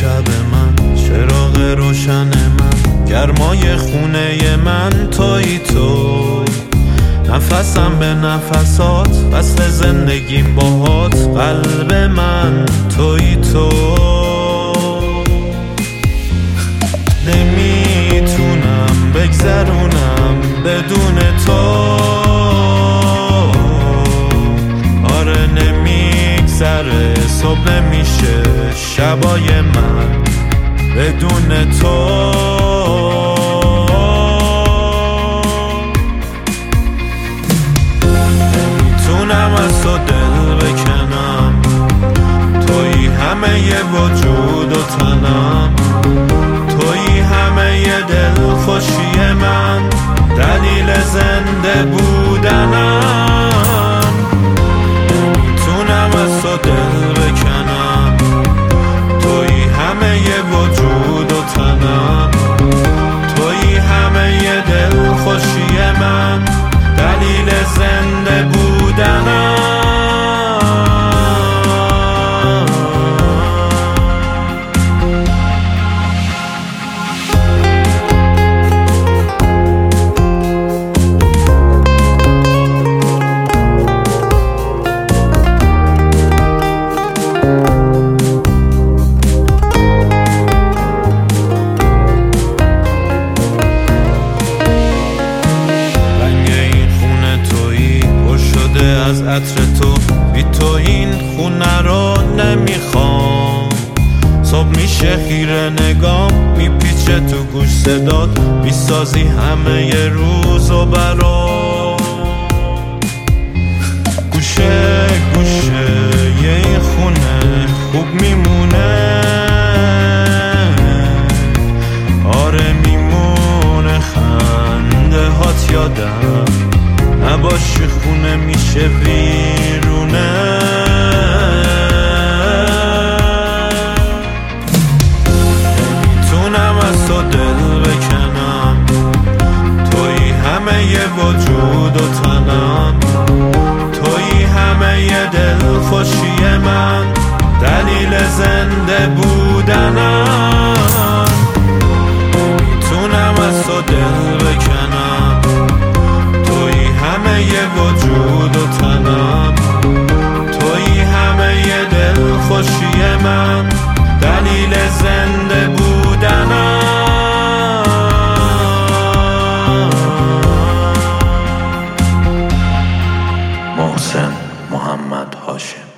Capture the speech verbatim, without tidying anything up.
شب من، چراغ روشن من، گرمای خونه من تویی تو. نفسم به نفسات، وصل زندگیم باهات، قلب من تویی تو. نمیتونم بگذرونم بدون تو، آره نمیگذره صبح نمیشه شبای من بدون تو. نمیتونم از تو دل بکنم، تویی همه ی وجود و تنم، تویی همه ی دل خوشی من، دلیل زنده بودنم. نمیتونم از تو دل بکنم، تویی همه ی وجود و تنم، تویی همه ی دل خوشی من، دلیل زنده بودنم. از عطر تو، بی تو این خونه رو نمیخوام. صبح میشه خیره نگام، میپیچه تو گوش صدات، میسازی همه ی روز و برام. گوشه گوشه یه این خونه خوب میمونه، آره میمونه خنده هات یادم، نباشی خونه میشه ویرونه. نمیتونم از تو دل بکنم، تویی همه ی وجود و تنم، تویی همه ی دل خوشی من، دلیل زنده بودنم. نمیتونم از تو دل بکنم، همه ی وجود و تنم، تویی همه ی دل خوشی من، دلیل زنده بودنم. محسن محمد هاشم.